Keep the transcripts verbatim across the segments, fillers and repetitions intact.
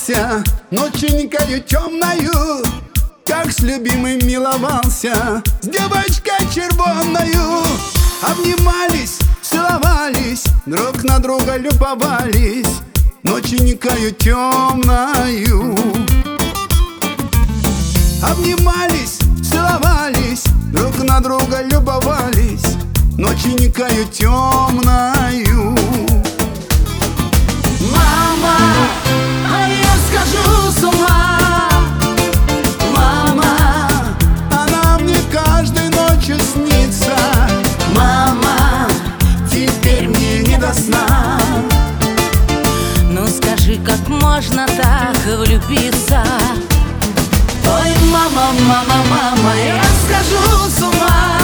целовался ноченькою темною, как с любимым миловался, с девочкой червоною. Обнимались, целовались, друг на друга любовались ноченькою темною. Обнимались, целовались, друг на друга любовались ноченькою темною. Мама, а я схожу с ума. Мама, она мне каждой ночью снится. Мама, теперь мне не до сна. ну скажи, как можно так влюбиться? Ой, мама, мама, мама, я схожу с ума.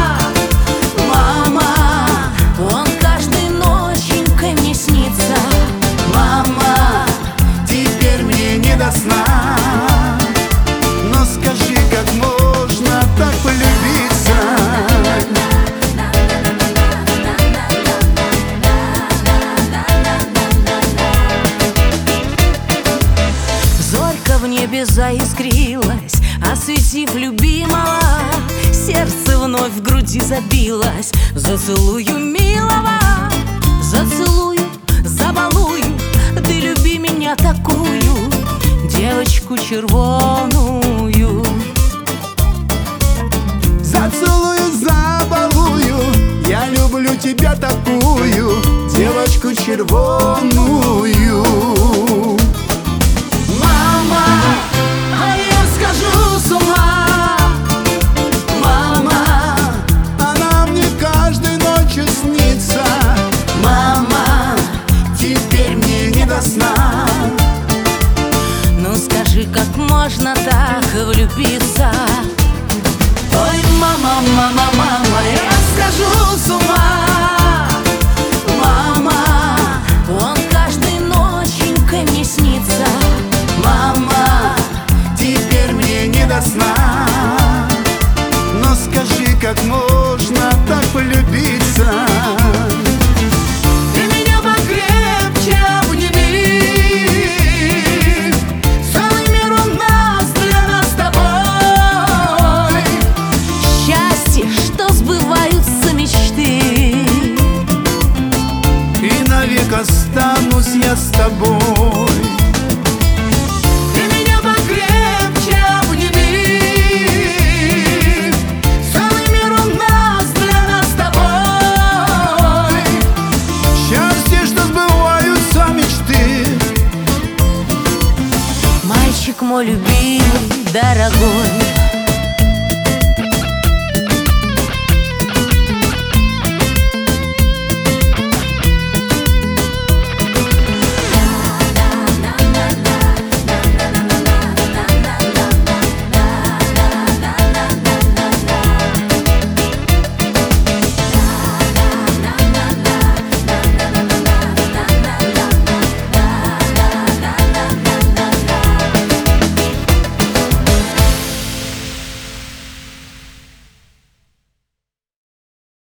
Мама, он каждой ноченькой мне снится. Мама, Теперь мне не до сна. Но скажи, как можно так влюбиться? зорька в небе заискрилась, осветив любимого. Сердце вновь в груди забилось. Зацелую милого, зацелую, забалую. Ты люби меня такую, девочку червоную. Зацелую, забалую, я люблю тебя такую, девочку червоную.